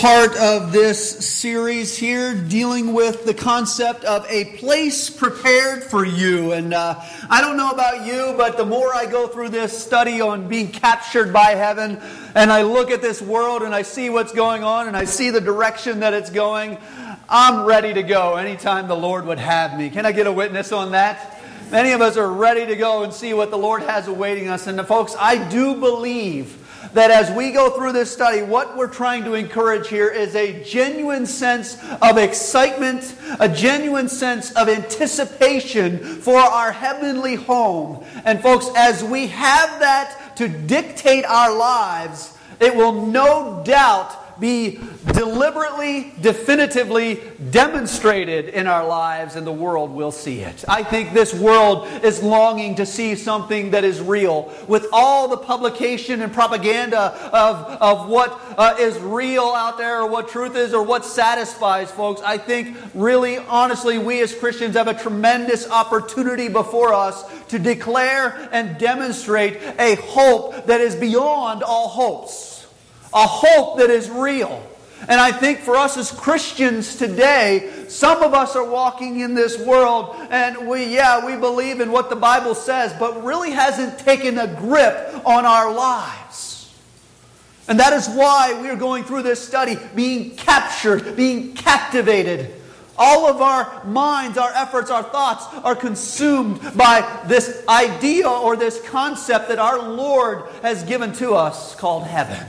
part of this series here dealing with the concept of a place prepared for you. And I don't know about you, but the more I go through this study on being captured by heaven, and I look at this world and I see what's going on and I see the direction that it's going, I'm ready to go anytime the Lord would have me. Can I get a witness on that? Many of us are ready to go and see what the Lord has awaiting us. And folks, I do believe that as we go through this study, what we're trying to encourage here is a genuine sense of excitement, a genuine sense of anticipation for our heavenly home. And folks, as we have that to dictate our lives, it will no doubt be deliberately, definitively demonstrated in our lives, and the world will see it. I think this world is longing to see something that is real. With all the publication and propaganda of what is real out there, or what truth is, or what satisfies, folks, I think really, honestly, we as Christians have a tremendous opportunity before us to declare and demonstrate a hope that is beyond all hopes. A hope that is real. And I think for us as Christians today, some of us are walking in this world and we believe in what the Bible says, but really hasn't taken a grip on our lives. And that is why we are going through this study, being captured, being captivated. All of our minds, our efforts, our thoughts are consumed by this idea or this concept that our Lord has given to us called heaven.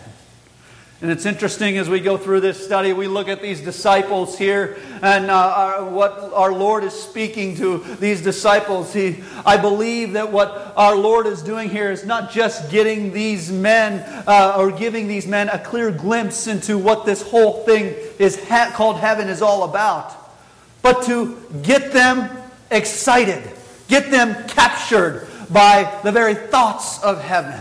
And it's interesting as we go through this study, we look at these disciples here and what our Lord is speaking to these disciples. I believe that what our Lord is doing here is not just getting these men or giving these men a clear glimpse into what this whole thing is called heaven is all about, but to get them excited, get them captured by the very thoughts of heaven.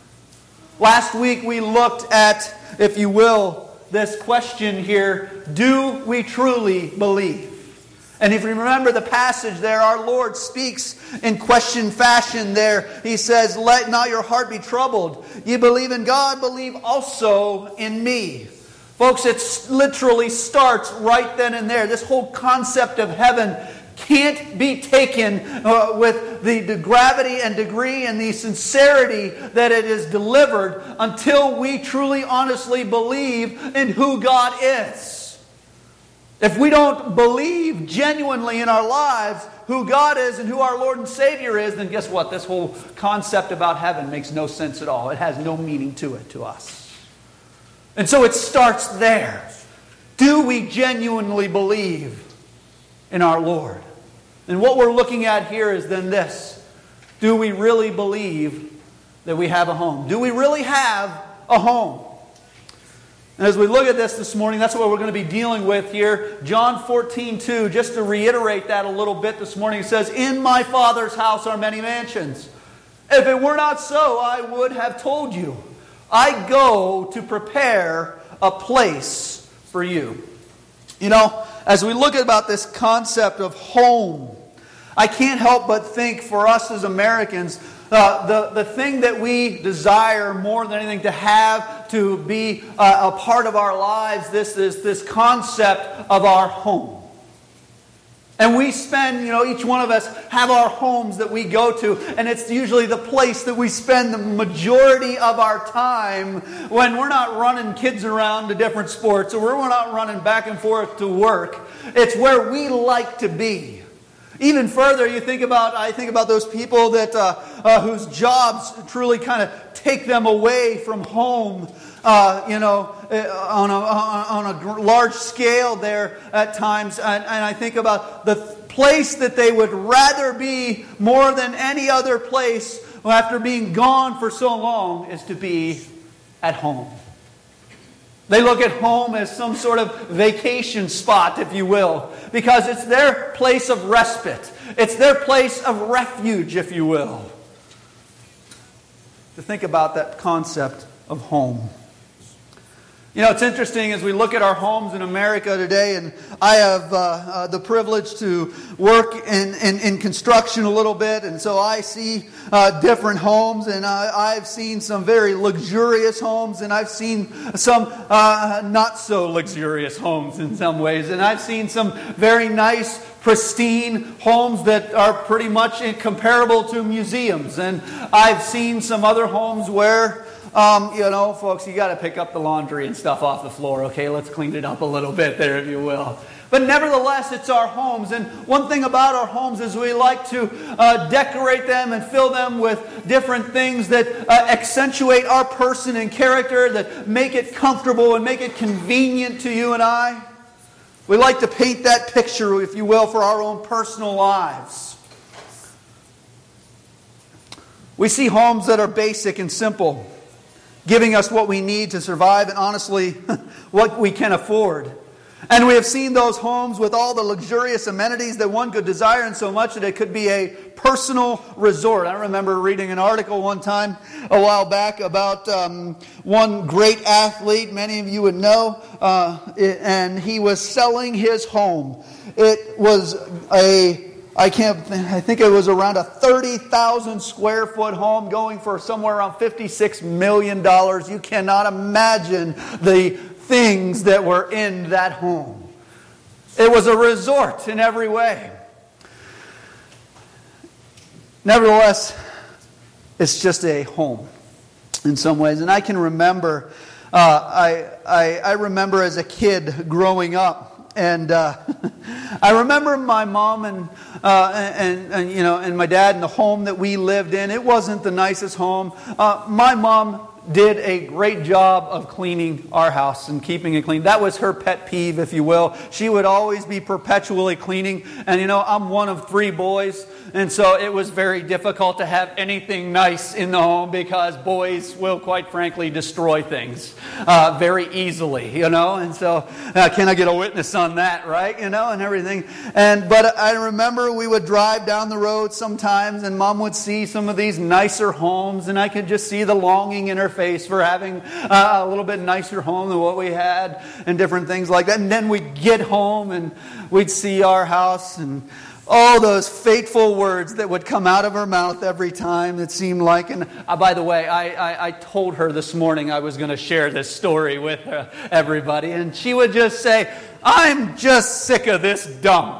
Last week we looked at, if you will, this question here, do we truly believe? And if you remember the passage there, our Lord speaks in question fashion there. He says, let not your heart be troubled. You believe in God, believe also in me. Folks, it literally starts right then and there. This whole concept of heaven can't be taken with the gravity and degree and the sincerity that it is delivered until we truly, honestly believe in who God is. If we don't believe genuinely in our lives who God is and who our Lord and Savior is, then guess what? This whole concept about heaven makes no sense at all. It has no meaning to it, to us. And so it starts there. Do we genuinely believe in our Lord? And what we're looking at here is then this. Do we really believe that we have a home? Do we really have a home? And as we look at this morning, that's what we're going to be dealing with here. John 14:2, just to reiterate that a little bit this morning, it says, in my Father's house are many mansions. If it were not so, I would have told you. I go to prepare a place for you. You know, as we look about this concept of home, I can't help but think for us as Americans, the thing that we desire more than anything to have, to be a part of our lives, this is this concept of our home. And we spend, each one of us have our homes that we go to, and it's usually the place that we spend the majority of our time when we're not running kids around to different sports, or we're not running back and forth to work. It's where we like to be. Even further, I think about those people that whose jobs truly kind of take them away from home, on a large scale there at times. And I think about the place that they would rather be more than any other place after being gone for so long is to be at home. They look at home as some sort of vacation spot, if you will, because it's their place of respite. It's their place of refuge, if you will. To think about that concept of home. You know, it's interesting as we look at our homes in America today, and I have the privilege to work in construction a little bit, and so I see different homes, and I've seen some very luxurious homes, and I've seen some not so luxurious homes in some ways, and I've seen some very nice, pristine homes that are pretty much comparable to museums, and I've seen some other homes where folks, you got to pick up the laundry and stuff off the floor. Okay, let's clean it up a little bit there, if you will. But nevertheless, it's our homes. And one thing about our homes is we like to decorate them and fill them with different things that accentuate our person and character, that make it comfortable and make it convenient to you and I. We like to paint that picture, if you will, for our own personal lives. We see homes that are basic and simple, giving us what we need to survive and honestly what we can afford. And we have seen those homes with all the luxurious amenities that one could desire, and so much that it could be a personal resort. I remember reading an article one time a while back about one great athlete, many of you would know, and he was selling his home. It was I think it was around a 30,000 square foot home going for somewhere around $56 million. You cannot imagine the things that were in that home. It was a resort in every way. Nevertheless, it's just a home in some ways. And I can remember, I remember as a kid growing up, and I remember my mom and my dad and the home that we lived in. It wasn't the nicest home. My mom did a great job of cleaning our house and keeping it clean. That was her pet peeve, if you will. She would always be perpetually cleaning. And I'm one of 3 boys. And so it was very difficult to have anything nice in the home because boys will, quite frankly, destroy things very easily, And so, can I get a witness on that, right? And everything. But I remember we would drive down the road sometimes, and Mom would see some of these nicer homes, and I could just see the longing in her face for having a little bit nicer home than what we had, and different things like that. And then we'd get home, and we'd see our house, and all those fateful words that would come out of her mouth every time, it seemed like. And by the way, I told her this morning I was going to share this story with everybody. And she would just say, "I'm just sick of this dump."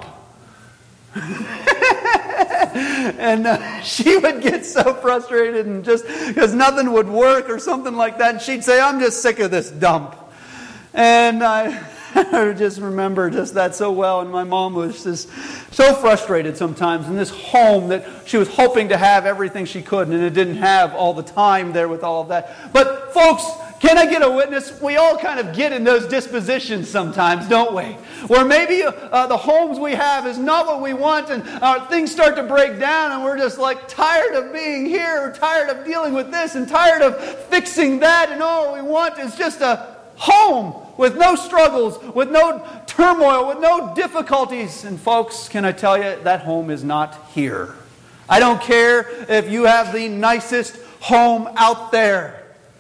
And she would get so frustrated and just because nothing would work or something like that. And she'd say, "I'm just sick of this dump." And I just remember just that so well. And my mom was just so frustrated sometimes in this home that she was hoping to have everything she could, and it didn't have all the time there with all of that. But folks, can I get a witness? We all kind of get in those dispositions sometimes, don't we? Where maybe the homes we have is not what we want, and things start to break down, and we're just like tired of being here, or tired of dealing with this, and tired of fixing that, and all we want is just a home with no struggles, with no turmoil, with no difficulties. And folks, can I tell you, that home is not here. I don't care if you have the nicest home out there.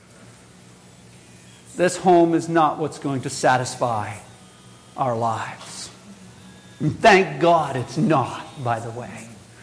This home is not what's going to satisfy our lives. And thank God it's not, by the way.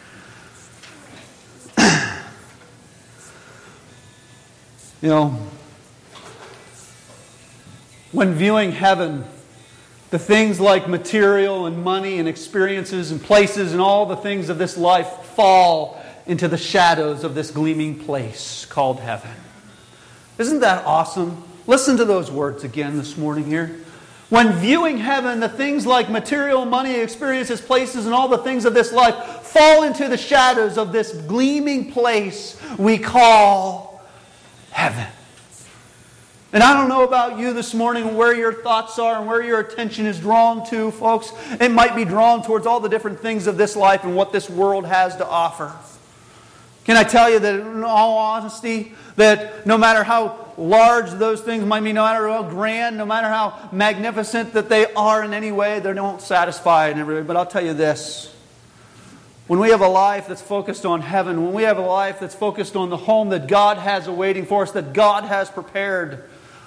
When viewing heaven, the things like material and money and experiences and places and all the things of this life fall into the shadows of this gleaming place called heaven. Isn't that awesome? Listen to those words again this morning here. When viewing heaven, the things like material, money, experiences, places, and all the things of this life fall into the shadows of this gleaming place we call heaven. And I don't know about you this morning, where your thoughts are and where your attention is drawn to, folks. It might be drawn towards all the different things of this life and what this world has to offer. Can I tell you that in all honesty, that no matter how large those things might be, no matter how grand, no matter how magnificent that they are in any way, they don't satisfy in every way. But I'll tell you this. When we have a life that's focused on heaven, when we have a life that's focused on the home that God has awaiting for us, that God has prepared,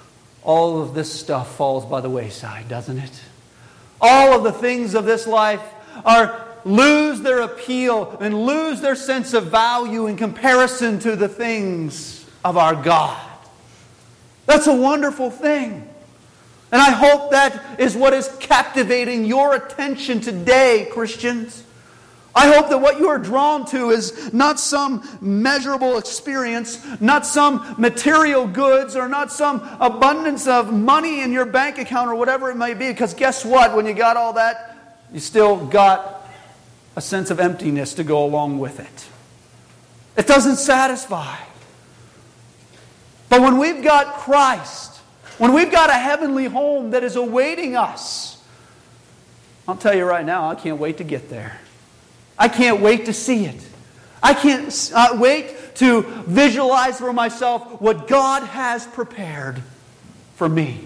all of this stuff falls by the wayside, doesn't it? All of the things of this life lose their appeal and lose their sense of value in comparison to the things of our God. That's a wonderful thing. And I hope that is what is captivating your attention today, Christians. I hope that what you are drawn to is not some measurable experience, not some material goods, or not some abundance of money in your bank account or whatever it may be. Because guess what? When you got all that, you still got a sense of emptiness to go along with it. It doesn't satisfy. But when we've got Christ, when we've got a heavenly home that is awaiting us, I'll tell you right now, I can't wait to get there. I can't wait to see it. I can't wait to visualize for myself what God has prepared for me.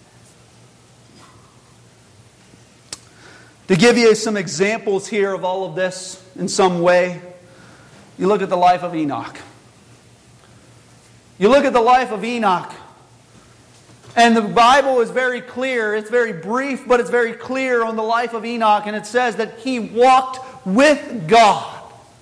To give you some examples here of all of this in some way, you look at the life of Enoch. You look at the life of Enoch, and the Bible is very clear. It's very brief, but it's very clear on the life of Enoch, and it says that he walked with God.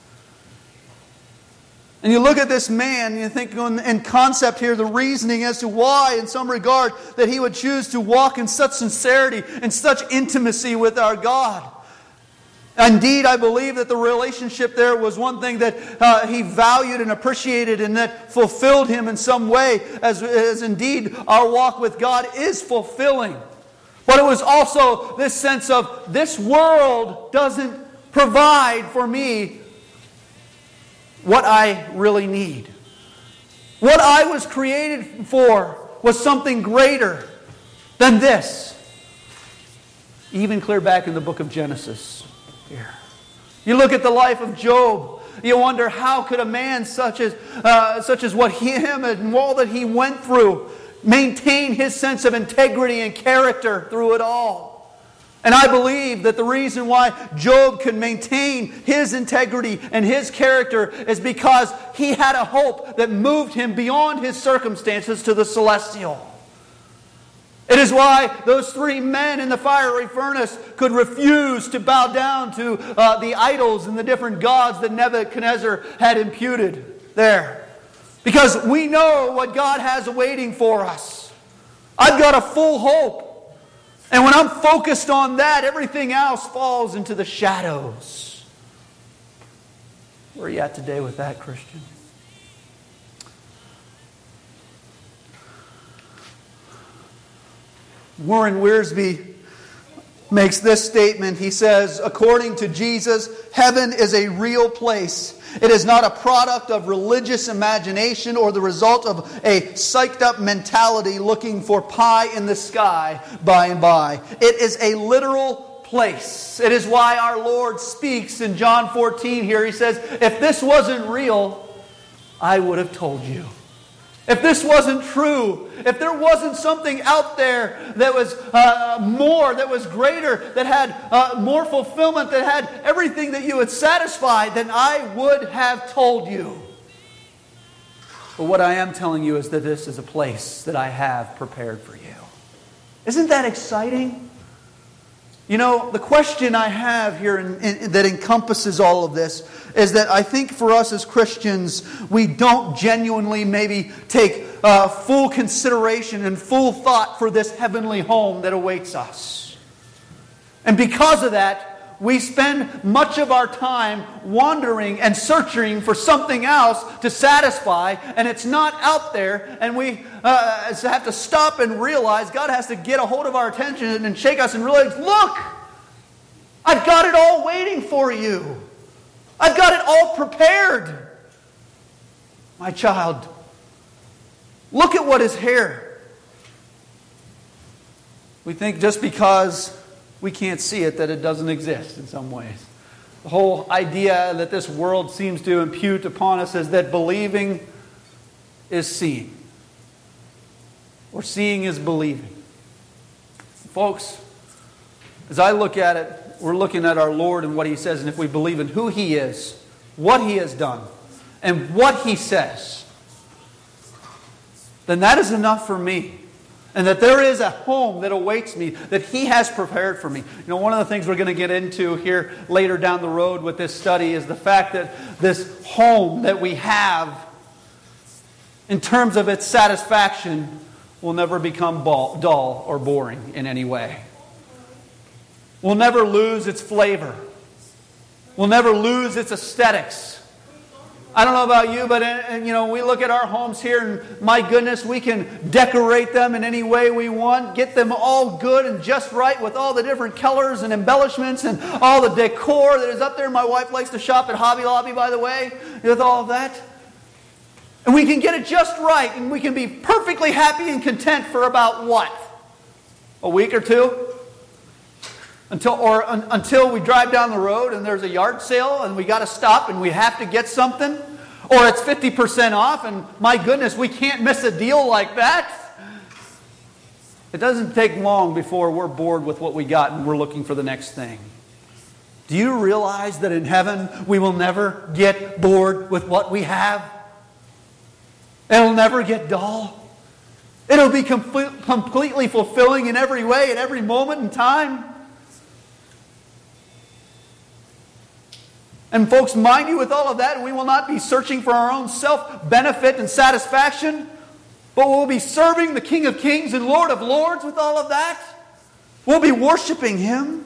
And you look at this man, and you think in concept here, the reasoning as to why, in some regard, that he would choose to walk in such sincerity and such intimacy with our God. Indeed, I believe that the relationship there was one thing that he valued and appreciated and that fulfilled him in some way, as indeed our walk with God is fulfilling. But it was also this sense of, this world doesn't provide for me what I really need. What I was created for was something greater than this. Even clear back in the book of Genesis here. You look at the life of Job. You wonder, how could a man such as what him and all that he went through maintain his sense of integrity and character through it all? And I believe that the reason why Job could maintain his integrity and his character is because he had a hope that moved him beyond his circumstances to the celestial. It is why those three men in the fiery furnace could refuse to bow down to the idols and the different gods that Nebuchadnezzar had imputed there. Because we know what God has awaiting for us. I've got a full hope. And when I'm focused on that, everything else falls into the shadows. Where are you at today with that, Christian? Warren Wiersbe makes this statement. He says, according to Jesus, heaven is a real place. It is not a product of religious imagination or the result of a psyched up mentality looking for pie in the sky by and by. It is a literal place. It is why our Lord speaks in John 14 here. He says, if this wasn't real, I would have told you. If this wasn't true, if there wasn't something out there that was more, that was greater, that had more fulfillment, that had everything that you would satisfy, then I would have told you. But what I am telling you is that this is a place that I have prepared for you. Isn't that exciting? You know, the question I have here that encompasses all of this is that I think for us as Christians, we don't genuinely maybe take full consideration and full thought for this heavenly home that awaits us. And because of that, we spend much of our time wandering and searching for something else to satisfy, and it's not out there, and we have to stop and realize God has to get a hold of our attention and shake us and realize, look, I've got it all waiting for you. I've got it all prepared. My child, look at what is here. We think just because we can't see it that it doesn't exist in some ways. The whole idea that this world seems to impute upon us is that believing is seeing. Or seeing is believing. Folks, as I look at it, we're looking at our Lord and what He says, and if we believe in who He is, what He has done, and what He says, then that is enough for me. And that there is a home that awaits me, that He has prepared for me. You know, one of the things we're going to get into here later down the road with this study is the fact that this home that we have, in terms of its satisfaction, will never become dull or boring in any way. Will never lose its flavor. Will never lose its aesthetics. I don't know about you, but we look at our homes here, and my goodness, we can decorate them in any way we want, get them all good and just right with all the different colors and embellishments and all the decor that is up there. My wife likes to shop at Hobby Lobby, by the way, with all of that. And we can get it just right, and we can be perfectly happy and content for about what? A week or two? Until we drive down the road and there's a yard sale and we got to stop and we have to get something. Or it's 50% off and my goodness, we can't miss a deal like that. It doesn't take long before we're bored with what we got and we're looking for the next thing. Do you realize that in heaven we will never get bored with what we have? It'll never get dull. It'll be completely fulfilling in every way, at every moment in time. And folks, mind you, with all of that, we will not be searching for our own self-benefit and satisfaction, but we'll be serving the King of Kings and Lord of Lords with all of that. We'll be worshiping Him.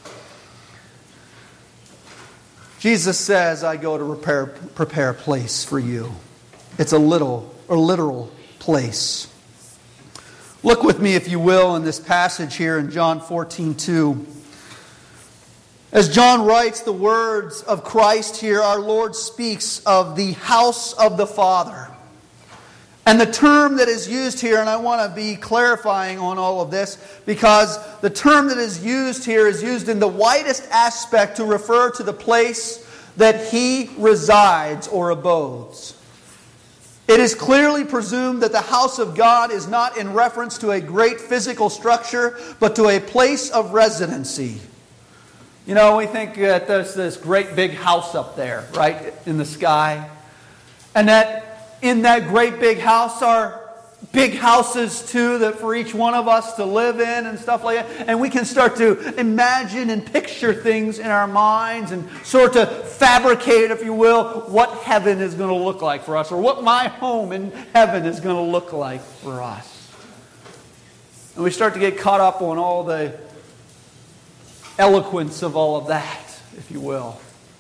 Jesus says, I go to prepare a place for you. It's a literal place. Look with me, if you will, in this passage here in John 14:2. As John writes the words of Christ here, our Lord speaks of the house of the Father. And the term that is used here, and I want to be clarifying on all of this, because the term that is used here is used in the widest aspect to refer to the place that He resides or abodes. It is clearly presumed that the house of God is not in reference to a great physical structure, but to a place of residency. You know, we think that there's this great big house up there, right, in the sky. And that in that great big house are big houses too, that for each one of us to live in and stuff like that. And we can start to imagine and picture things in our minds and sort of fabricate, if you will, what heaven is going to look like for us, or what my home in heaven is going to look like for us. And we start to get caught up on all the eloquence of all of that, if you will.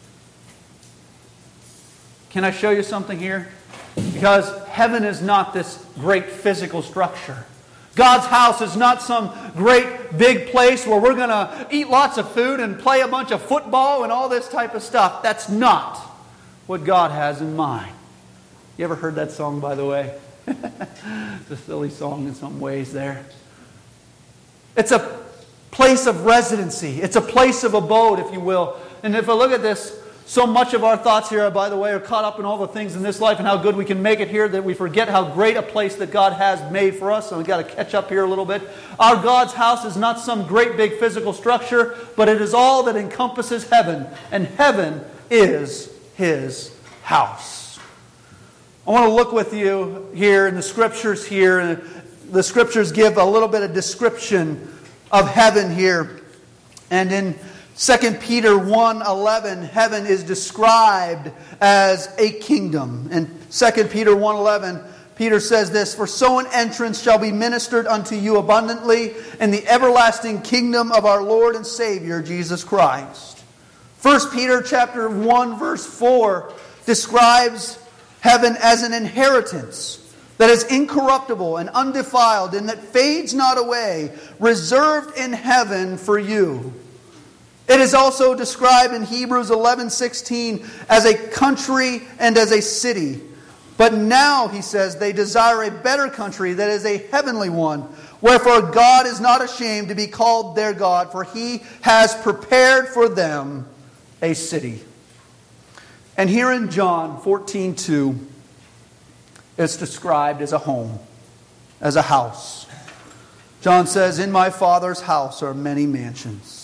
Can I show you something here? Because heaven is not this great physical structure. God's house is not some great big place where we're going to eat lots of food and play a bunch of football and all this type of stuff. That's not what God has in mind. You ever heard that song, by the way? It's a silly song in some ways there. It's a place of residency. It's a place of abode, if you will. And if I look at this, so much of our thoughts here, by the way, are caught up in all the things in this life and how good we can make it here that we forget how great a place that God has made for us. So we've got to catch up here a little bit. Our God's house is not some great big physical structure, but it is all that encompasses heaven. And heaven is His house. I want to look with you here in the Scriptures here. And the Scriptures give a little bit of description of heaven here. And in 2 Peter 1:11, heaven is described as a kingdom. In 2 Peter 1:11, Peter says this, "For so an entrance shall be ministered unto you abundantly in the everlasting kingdom of our Lord and Savior, Jesus Christ." 1 Peter chapter 1, verse 4 describes heaven as an inheritance that is incorruptible and undefiled and that fades not away, reserved in heaven for you. It is also described in Hebrews 11:16 as a country and as a city. But now, he says, they desire a better country that is a heavenly one. Wherefore God is not ashamed to be called their God, for He has prepared for them a city. And here in John 14:2, it's described as a home, as a house. John says, "In my Father's house are many mansions.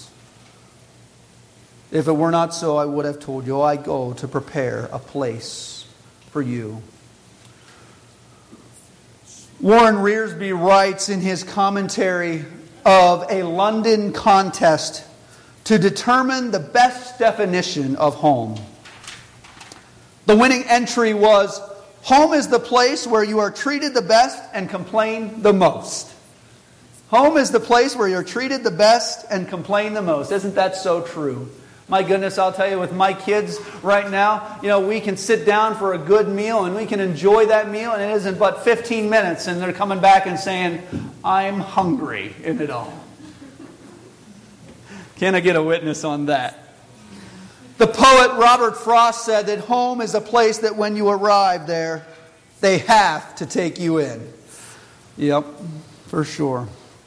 If it were not so, I would have told you, I go to prepare a place for you." Warren Rearsby writes in his commentary of a London contest to determine the best definition of home. The winning entry was, "Home is the place where you are treated the best and complain the most." Home is the place where you're treated the best and complain the most. Isn't that so true? My goodness, I'll tell you, with my kids right now, we can sit down for a good meal and we can enjoy that meal, and it isn't but 15 minutes and they're coming back and saying, "I'm hungry," in it all. Can I get a witness on that? The poet Robert Frost said that home is a place that when you arrive there, they have to take you in. Yep, for sure.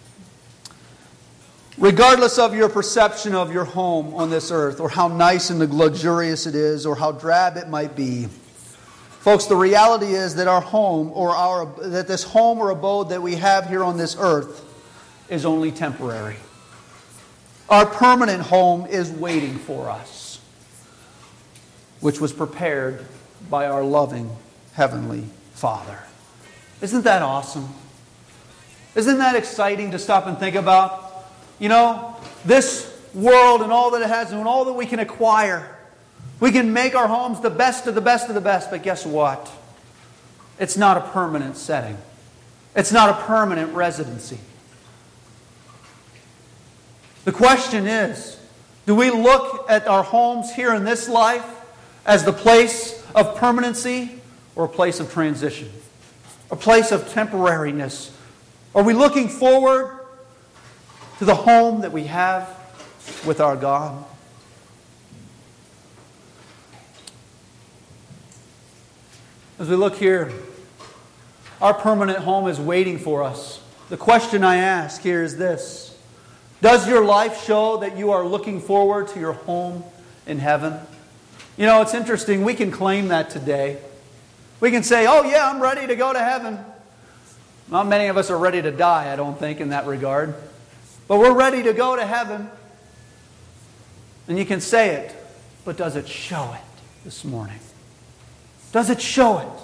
Regardless of your perception of your home on this earth, or how nice and luxurious it is, or how drab it might be, folks, the reality is that our home, that this home or abode that we have here on this earth, is only temporary. Our permanent home is waiting for us, which was prepared by our loving Heavenly Father. Isn't that awesome? Isn't that exciting to stop and think about? This world and all that it has and all that we can acquire. We can make our homes the best of the best of the best, but guess what? It's not a permanent setting. It's not a permanent residency. The question is, do we look at our homes here in this life as the place of permanency or a place of transition? A place of temporariness? Are we looking forward to the home that we have with our God? As we look here, our permanent home is waiting for us. The question I ask here is this: does your life show that you are looking forward to your home in heaven? It's interesting. We can claim that today. We can say, "Oh yeah, I'm ready to go to heaven." Not many of us are ready to die, I don't think, in that regard. But we're ready to go to heaven. And you can say it, but does it show it this morning? Does it show it?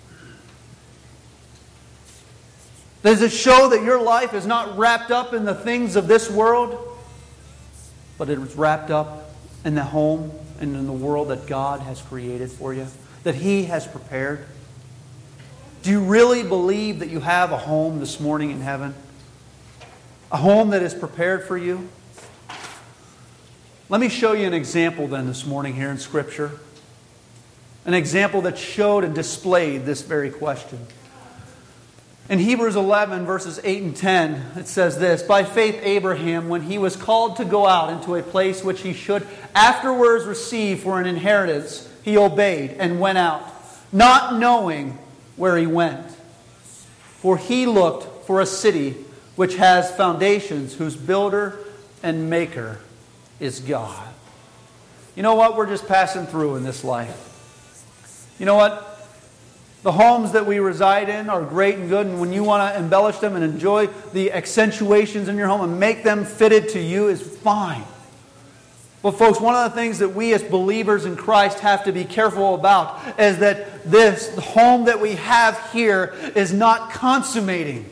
Does it show that your life is not wrapped up in the things of this world, but it is wrapped up in the home and in the world that God has created for you, that He has prepared? Do you really believe that you have a home this morning in heaven? A home that is prepared for you? Let me show you an example then this morning here in Scripture. An example that showed and displayed this very question. In Hebrews 11, verses 8 and 10, it says this: "By faith Abraham, when he was called to go out into a place which he should afterwards receive for an inheritance, he obeyed and went out, not knowing where he went. For he looked for a city which has foundations, whose builder and maker is God." You know what? We're just passing through in this life. You know what? The homes that we reside in are great and good, and when you want to embellish them and enjoy the accentuations in your home and make them fitted to you is fine. But folks, one of the things that we as believers in Christ have to be careful about is that this home that we have here is not consummating.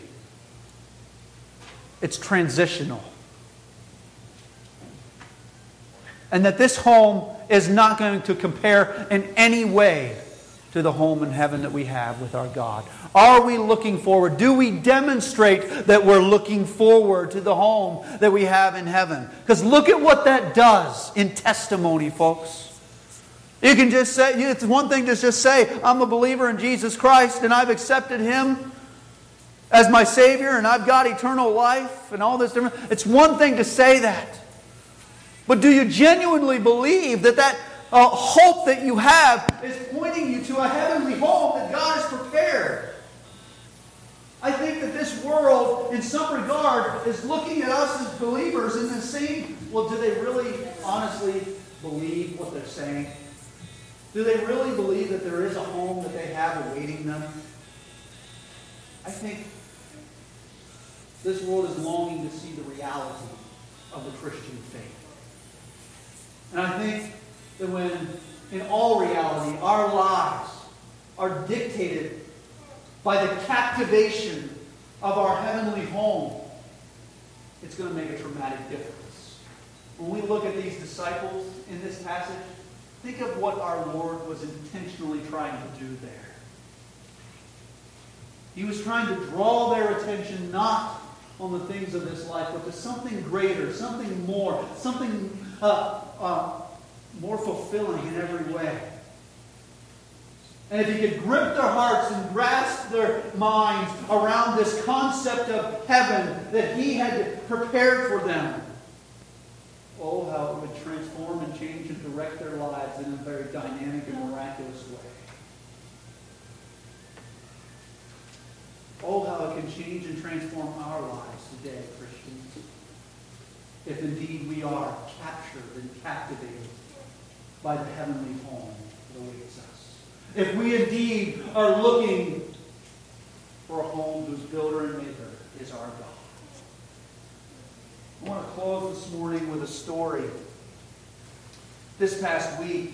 It's transitional. And that this home is not going to compare in any way to the home in heaven that we have with our God. Are we looking forward? Do we demonstrate that we're looking forward to the home that we have in heaven? Because look at what that does in testimony, folks. You can just say, it's one thing to just say, "I'm a believer in Jesus Christ and I've accepted Him as my Savior and I've got eternal life," and all this different. It's one thing to say that. But do you genuinely believe that hope that you have is pointing you to a heavenly home that God has prepared? I think that this world, in some regard, is looking at us as believers in the same, well, do they really honestly believe what they're saying? Do they really believe that there is a home that they have awaiting them? I think this world is longing to see the reality of the Christian faith. And I think that when, in all reality, our lives are dictated by the captivation of our heavenly home, it's going to make a dramatic difference. When we look at these disciples in this passage, think of what our Lord was intentionally trying to do there. He was trying to draw their attention not on the things of this life, but to something greater, something more, something more fulfilling in every way. And if He could grip their hearts and grasp their minds around this concept of heaven that He had prepared for them, oh, how it would transform and change and direct their lives in a very dynamic and miraculous way. Oh, how it can change and transform our lives today, Christians, if indeed we are captured and captivated by the heavenly home that awaits us. If we indeed are looking for a home whose builder and maker is our God. I want to close this morning with a story. This past week,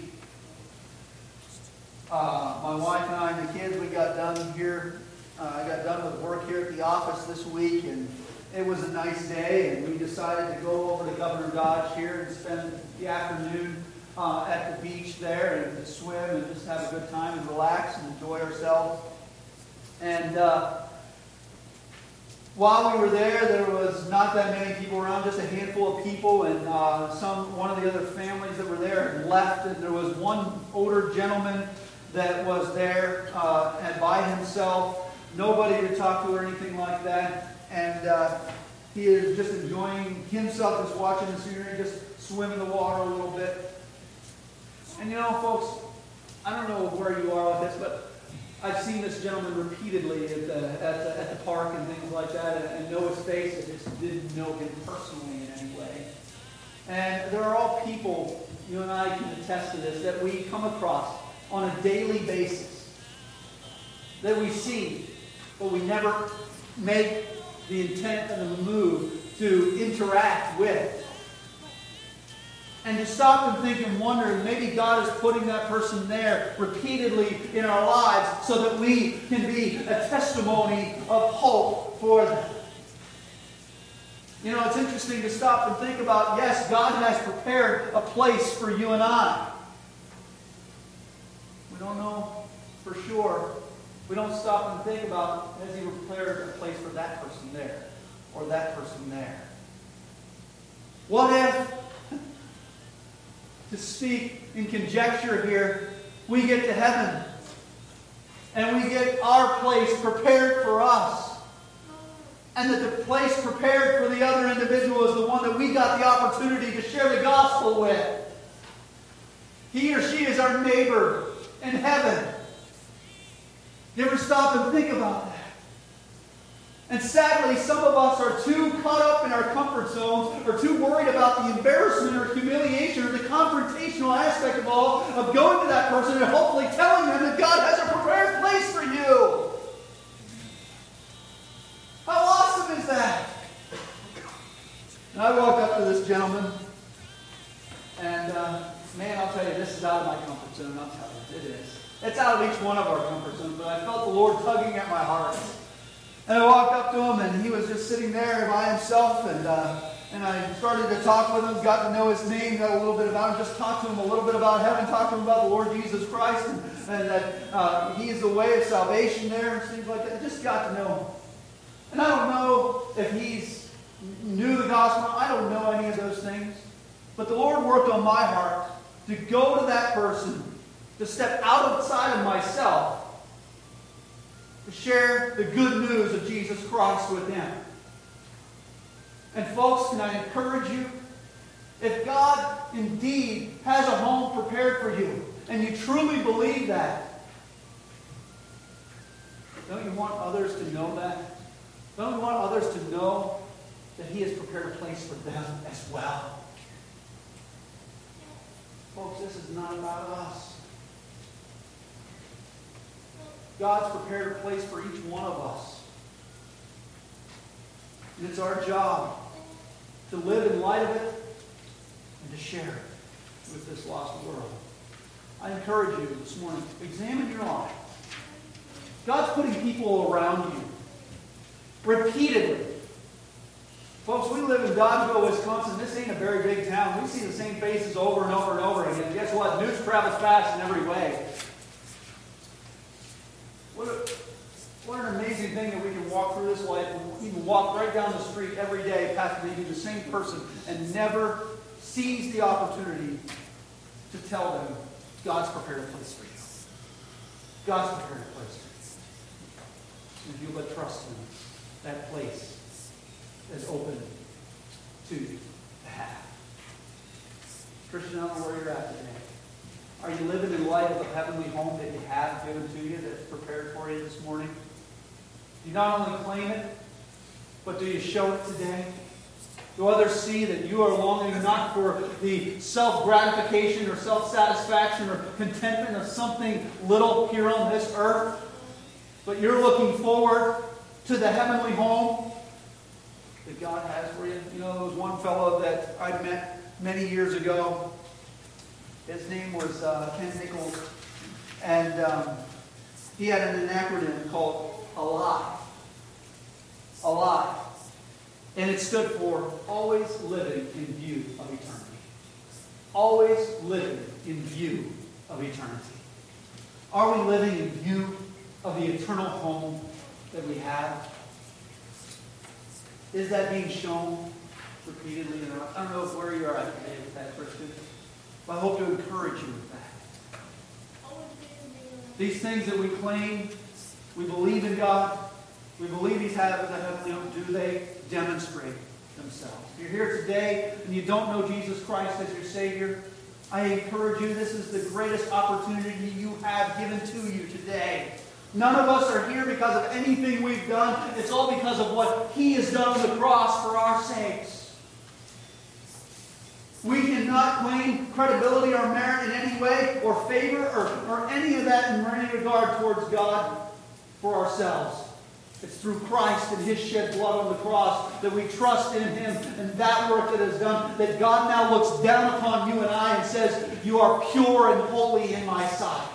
my wife and I and the kids, we got done here. I got done with work here at the office this week, and it was a nice day, and we decided to go over to Governor Dodge here and spend the afternoon at the beach there and to swim and just have a good time and relax and enjoy ourselves. And while we were there was not that many people around, just a handful of people, and one of the other families that were there had left, and there was one older gentleman that was there and by himself. Nobody to talk to or anything like that. And he is just enjoying himself, just watching the scenery, just swim in the water a little bit. And you know, folks, I don't know where you are with this, but I've seen this gentleman repeatedly at the park and things like that, and know his face. I just didn't know him personally in any way. And there are all people, you and I can attest to this, that we come across on a daily basis, that we see, but we never make the intent and the move to interact with. And to stop and think and wonder, and maybe God is putting that person there repeatedly in our lives so that we can be a testimony of hope for them. You know, it's interesting to stop and think about, yes, God has prepared a place for you and I. We don't know for sure. We don't stop and think about, has He prepared a place for that person there or that person there? What if, to speak in conjecture here, we get to heaven and we get our place prepared for us, and that the place prepared for the other individual is the one that we got the opportunity to share the gospel with? He or she is our neighbor in heaven. You ever stop and think about that? And sadly, some of us are too caught up in our comfort zones, or too worried about the embarrassment or humiliation or the confrontational aspect of all, of going to that person and hopefully telling them that God has a prepared place for you. How awesome is that? And I walked up to this gentleman, and man, I'll tell you, this is out of my comfort zone. I'll tell you, it is. It's out of each one of our comfort zones, but I felt the Lord tugging at my heart. And I walked up to him, and he was just sitting there by himself, and I started to talk with him, got to know his name, got a little bit about him, just talked to him a little bit about heaven, talked to him about the Lord Jesus Christ, and that He is the way of salvation there, and things like that. Just got to know him. And I don't know if he's knew the gospel. I don't know any of those things. But the Lord worked on my heart to go to that person, to step outside of myself, to share the good news of Jesus Christ with him. And folks, can I encourage you? If God indeed has a home prepared for you, and you truly believe that, don't you want others to know that? Don't you want others to know that He has prepared a place for them as well? Folks, this is not about us. God's prepared a place for each one of us. And it's our job to live in light of it and to share it with this lost world. I encourage you this morning, examine your life. God's putting people around you repeatedly. Folks, we live in Dodgeville, Wisconsin. This ain't a very big town. We see the same faces over and over and over again. Guess what? News travels fast in every way. What an amazing thing that we can walk through this life and we can walk right down the street every day past maybe the same person and never seize the opportunity to tell them God's prepared a place for you. God's prepared a place for you. And if you but trust Him, that place is open to you to have. Christian, I don't know where you're at today. Are you living in light of the heavenly home that you have given to you, that's prepared for you this morning? You not only claim it, but do you show it today? Do others see that you are longing not for the self-gratification or self-satisfaction or contentment of something little here on this earth, but you're looking forward to the heavenly home that God has for you? You know, there was one fellow that I met many years ago. His name was Ken Nichols, and he had an acronym called ALIVE. ALIVE. And it stood for Always Living in View of Eternity. Always living in view of eternity. Are we living in view of the eternal home that we have? Is that being shown repeatedly in our life? I don't know where you're at today with that, Christian. But I hope to encourage you with that. These things that we claim, we believe in God, we believe He's had the heavenly home, do they demonstrate themselves? If you're here today and you don't know Jesus Christ as your Savior, I encourage you, this is the greatest opportunity you have given to you today. None of us are here because of anything we've done. It's all because of what He has done on the cross for our sakes. We cannot claim credibility or merit in any way, or favor, or any of that in any regard towards God for ourselves. It's through Christ and His shed blood on the cross that we trust in Him and that work that is done, that God now looks down upon you and I and says, you are pure and holy in my sight.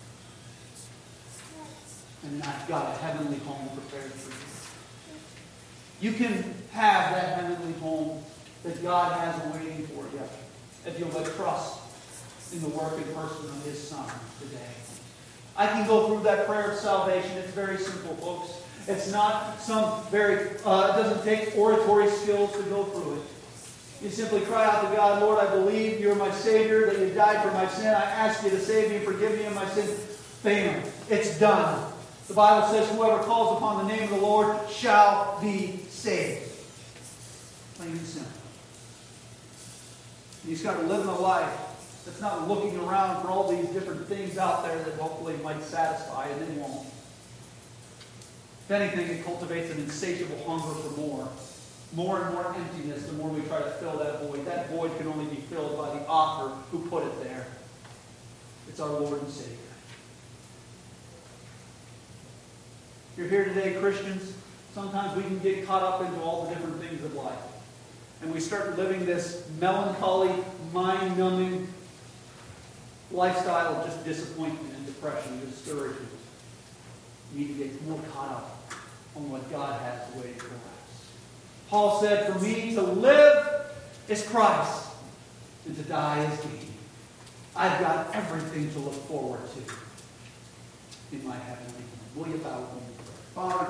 And I've got a heavenly home prepared for you. You can have that heavenly home that God has waiting for you if you'll but trust in the work and person of His Son today. I can go through that prayer of salvation. It's very simple, folks. It's not some it doesn't take oratory skills to go through it. You simply cry out to God, Lord, I believe You're my Savior, that You died for my sin. I ask You to save me and forgive me of my sin. Bam. It's done. The Bible says, whoever calls upon the name of the Lord shall be saved. Plain and simple. You just got to live in a life that's not looking around for all these different things out there that hopefully might satisfy, and they won't. If anything, it cultivates an insatiable hunger for more. More and more emptiness the more we try to fill that void. That void can only be filled by the author who put it there. It's our Lord and Savior. If you're here today, Christians, sometimes we can get caught up into all the different things of life. And we start living this melancholy, mind-numbing lifestyle of just disappointment and depression and discouragement. We need to get more caught up on what God has waiting for us. Paul said, for me to live is Christ, and to die is gain. I've got everything to look forward to in my heavenly home. Will you bow with me? Father,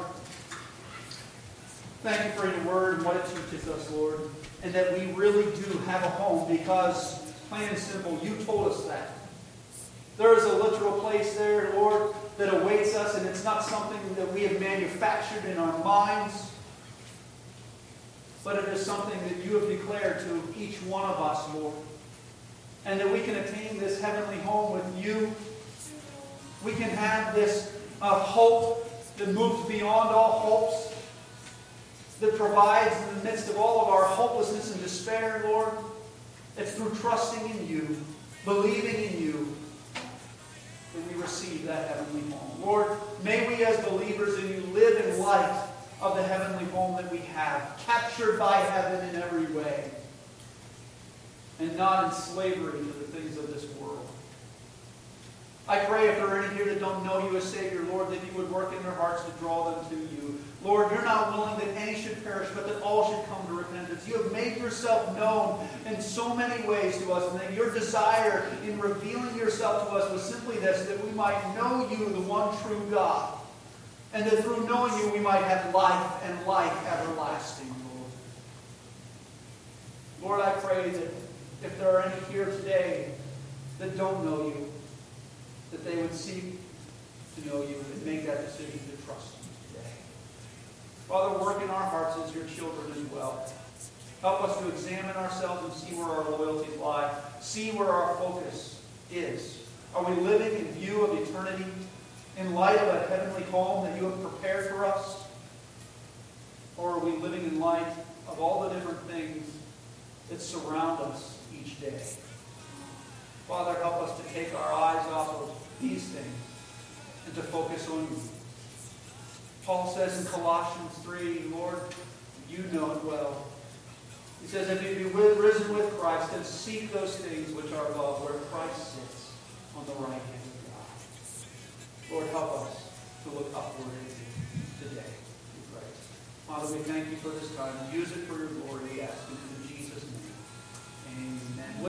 thank You for Your word and what it teaches us, Lord. And that we really do have a home because, plain and simple, You told us that. There is a literal place there, Lord, that awaits us, and it's not something that we have manufactured in our minds, but it is something that You have declared to each one of us, Lord. And that we can attain this heavenly home with You. We can have this hope that moves beyond all hopes, that provides in the midst of all of our hopelessness and despair, Lord. It's through trusting in You, believing in You, that we receive that heavenly home. Lord, may we as believers in You live in light of the heavenly home that we have, captured by heaven in every way, and not in slavery to the things of this world. I pray if there are any here that don't know you as Savior, Lord, that you would work in their hearts to draw them to you. Lord, you're not willing that any should perish, but that all should come to repentance. You have made yourself known in so many ways to us, and that your desire in revealing yourself to us was simply this, that we might know you, the one true God, and that through knowing you we might have life and life everlasting, Lord. Lord, I pray that if there are any here today that don't know you, that they would seek to know you and make that decision to trust you today. Father, work in our hearts as your children as well. Help us to examine ourselves and see where our loyalties lie. See where our focus is. Are we living in view of eternity, in light of a heavenly home that you have prepared for us? Or are we living in light of all the different things that surround us each day? Father, help us to take our eyes off of these things and to focus on you. Paul says in Colossians 3, Lord, you know it well. He says, if you be risen with Christ, then seek those things which are above, where Christ sits on the right hand of God. Lord, help us to look upward today. We pray. Father, we thank you for this time. Use it for your glory, we ask in